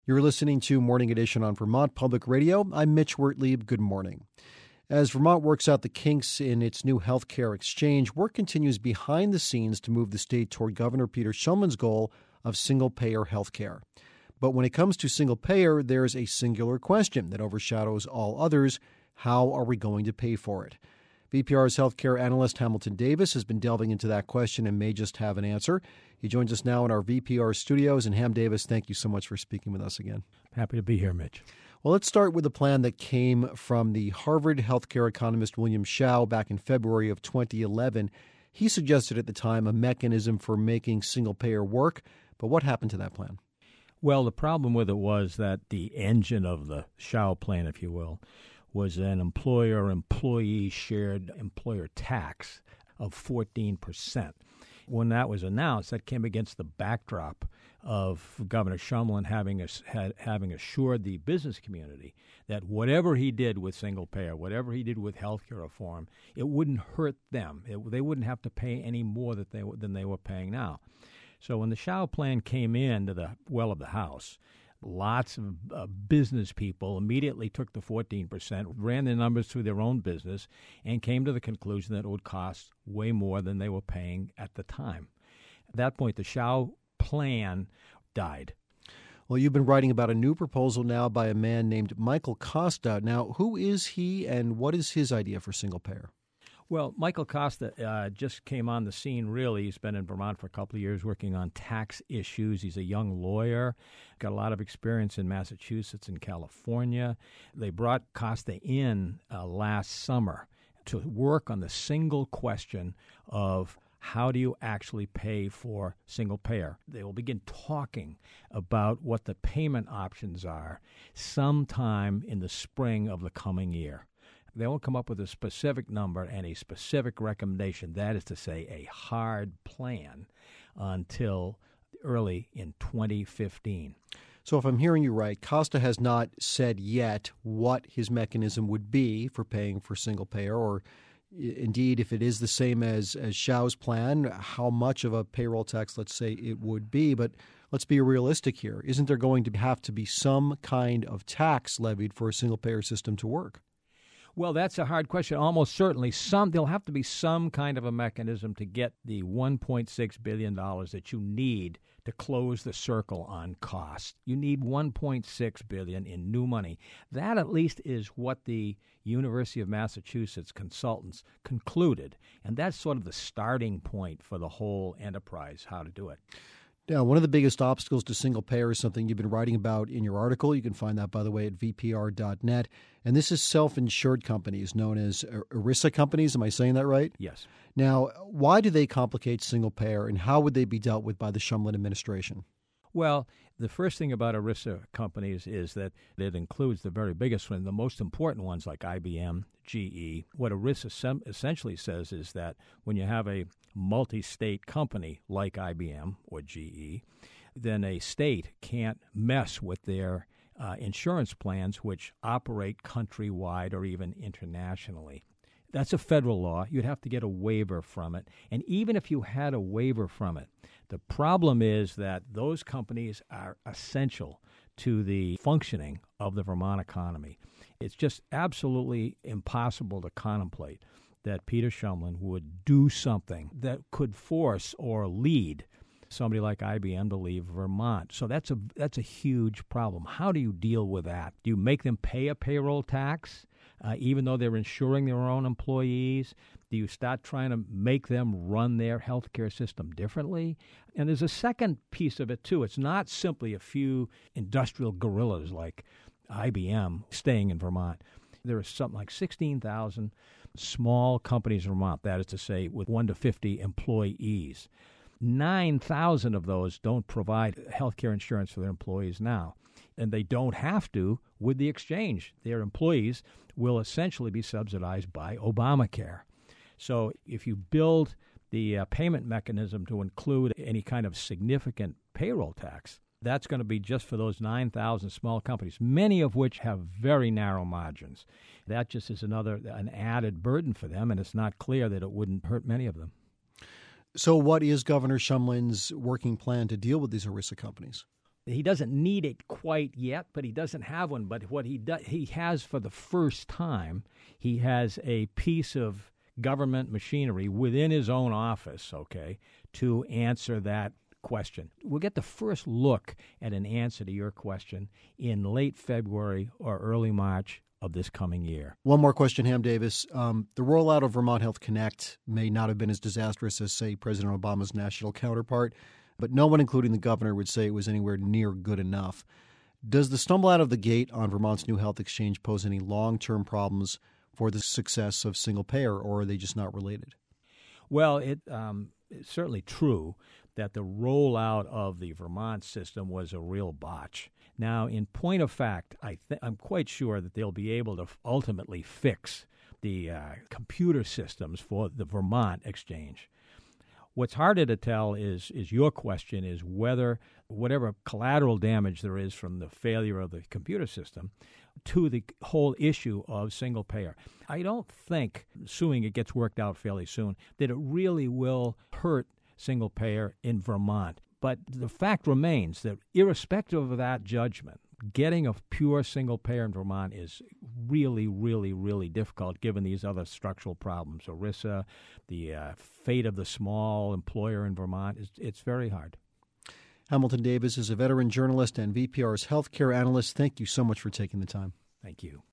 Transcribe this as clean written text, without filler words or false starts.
You're listening to Morning Edition on Vermont Public Radio. I'm Mitch Wertlieb. Good morning. As Vermont works out the kinks in its new health care exchange, work continues behind the scenes to move the state toward Governor Peter Shumlin's goal of single-payer health care. But when it comes to single-payer, there's a singular question that overshadows all others. How are we going to pay for it? VPR's healthcare analyst Hamilton Davis has been delving into that question and may just have an answer. He joins us now in our VPR studios. And Ham Davis, thank you so much for speaking with us again. Happy to be here, Mitch. Well, let's start with a plan that came from the Harvard healthcare economist William Hsiao back in February of 2011. He suggested at the time a mechanism for making single-payer work. But what happened to that plan? Well, the problem with it was that the engine of the Hsiao plan, if you will, was an employer-employee shared employer tax of 14%. When that was announced, that came against the backdrop of Governor Shumlin having assured the business community that whatever he did with single payer, whatever he did with health care reform, it wouldn't hurt them. They wouldn't have to pay any more than they were paying now. So when the Hsiao plan came into the well of the House, lots of business people immediately took the 14%, ran their numbers through their own business, and came to the conclusion that it would cost way more than they were paying at the time. At that point, the Hsiao plan died. Well, you've been writing about a new proposal now by a man named Michael Costa. Now, who is he and what is his idea for single payer? Well, Michael Costa just came on the scene, really. He's been in Vermont for a couple of years working on tax issues. He's a young lawyer, got a lot of experience in Massachusetts and California. They brought Costa in last summer to work on the single question of how do you actually pay for single payer. They will begin talking about what the payment options are sometime in the spring of the coming year. They won't come up with a specific number and a specific recommendation, that is to say, a hard plan, until early in 2015. So if I'm hearing you right, Costa has not said yet what his mechanism would be for paying for single payer, or indeed, if it is the same as Hsiao's plan, how much of a payroll tax, let's say, it would be. But let's be realistic here. Isn't there going to have to be some kind of tax levied for a single payer system to work? Well, that's a hard question. Almost certainly there'll have to be some kind of a mechanism to get the $1.6 billion that you need to close the circle on cost. You need $1.6 billion in new money. That at least is what the University of Massachusetts consultants concluded. And that's sort of the starting point for the whole enterprise, how to do it. Now, one of the biggest obstacles to single payer is something you've been writing about in your article. You can find that, by the way, at vpr.net. And this is self-insured companies known as ERISA companies. Am I saying that right? Yes. Now, why do they complicate single payer, and how would they be dealt with by the Shumlin administration? Well, the first thing about ERISA companies is that it includes the very biggest one, the most important ones like IBM, GE. What ERISA essentially says is that when you have a multi-state company like IBM or GE, then a state can't mess with their insurance plans, which operate countrywide or even internationally. That's a federal law. You'd have to get a waiver from it. And even if you had a waiver from it, the problem is that those companies are essential to the functioning of the Vermont economy. It's just absolutely impossible to contemplate that Peter Shumlin would do something that could force or lead somebody like IBM to leave Vermont. So that's a huge problem. How do you deal with that? Do you make them pay a payroll tax, even though they're insuring their own employees? Do you start trying to make them run their healthcare system differently? And there's a second piece of it, too. It's not simply a few industrial gorillas like IBM staying in Vermont. There are something like 16,000 small companies in Vermont, that is to say, with 1 to 50 employees. 9,000 of those don't provide health care insurance for their employees now, and they don't have to with the exchange. Their employees will essentially be subsidized by Obamacare. So if you build the payment mechanism to include any kind of significant payroll tax, that's going to be just for those 9,000 small companies, many of which have very narrow margins. That just is an added burden for them, and it's not clear that it wouldn't hurt many of them. So what is Governor Shumlin's working plan to deal with these ERISA companies? He doesn't need it quite yet, but he doesn't have one. But what he has for the first time, he has a piece of government machinery within his own office, okay, to answer that question. We'll get the first look at an answer to your question in late February or early March of this coming year. One more question, Ham Davis. The rollout of Vermont Health Connect may not have been as disastrous as, say, President Obama's national counterpart, but no one, including the governor, would say it was anywhere near good enough. Does the stumble out of the gate on Vermont's new health exchange pose any long-term problems for the success of single payer, or are they just not related? Well, it's certainly true that the rollout of the Vermont system was a real botch. Now, in point of fact, I'm quite sure that they'll be able to ultimately fix the computer systems for the Vermont exchange. What's harder to tell is your question is whether whatever collateral damage there is from the failure of the computer system to the whole issue of single payer. I don't think, assuming it gets worked out fairly soon, that it really will hurt single payer in Vermont. But the fact remains that irrespective of that judgment, getting a pure single payer in Vermont is really, really, really difficult given these other structural problems. ERISA, the fate of the small employer in Vermont, it's very hard. Hamilton Davis is a veteran journalist and VPR's healthcare analyst. Thank you so much for taking the time. Thank you.